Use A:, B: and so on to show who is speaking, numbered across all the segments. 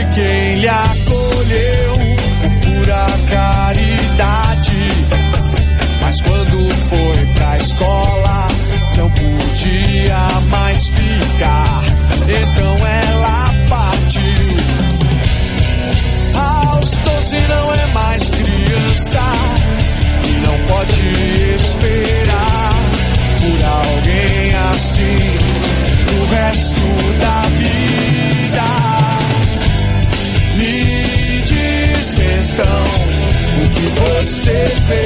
A: foi quem lhe acolheu por pura caridade. Mas quando foi pra escola, não podia mais ficar. Então ela partiu. Aos 12 não é mais criança e não pode esperar por alguém assim o resto da vida. Me diz então o que você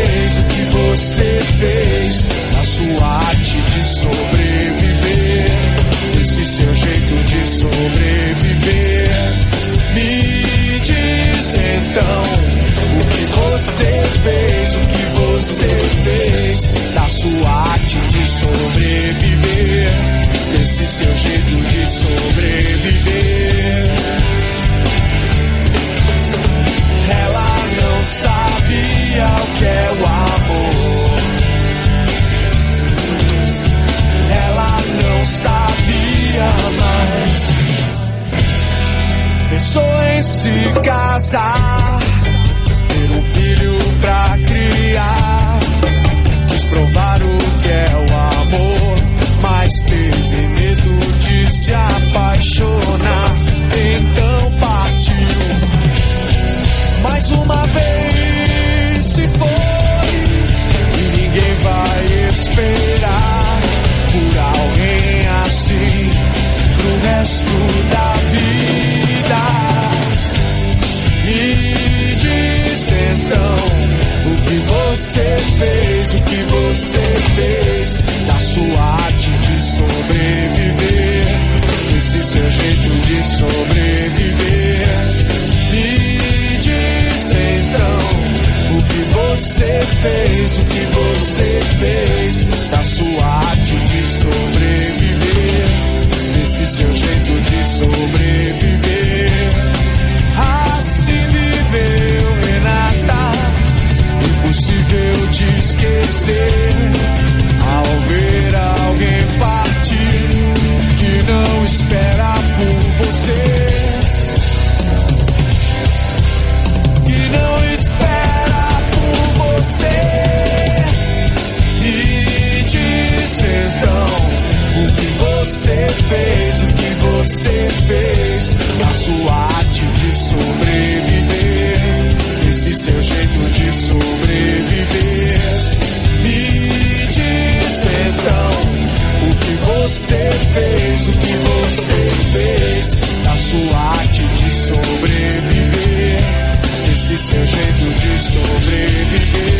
A: fez na sua arte de sobreviver, esse seu jeito de sobreviver. Me diz então o que você fez na sua arte de sobreviver, esse seu jeito de sobreviver. Ela não sabia o que é o amor. Ela não sabia mais. Pensou em se casar, ter um filho pra criar. Quis provar o que é o amor, mas teve medo de se apaixonar. Então partiu. Mais uma vez se foi, e ninguém vai esperar por alguém assim pro resto da vida. Me diz então o que você fez da sua arte de sobreviver, esse seu jeito de sobreviver. Me diz então o que você fez da sua arte de sobreviver, esse seu jeito de sobreviver. Assim viveu Renata, impossível de esquecer, ao ver alguém partir que não espera por você, que não espera por você. Me diz então o que você fez na sua arte de sobreviver, esse seu jeito de sobreviver. Me diz então o que você fez na sua arte de sobreviver, esse seu jeito de sobreviver.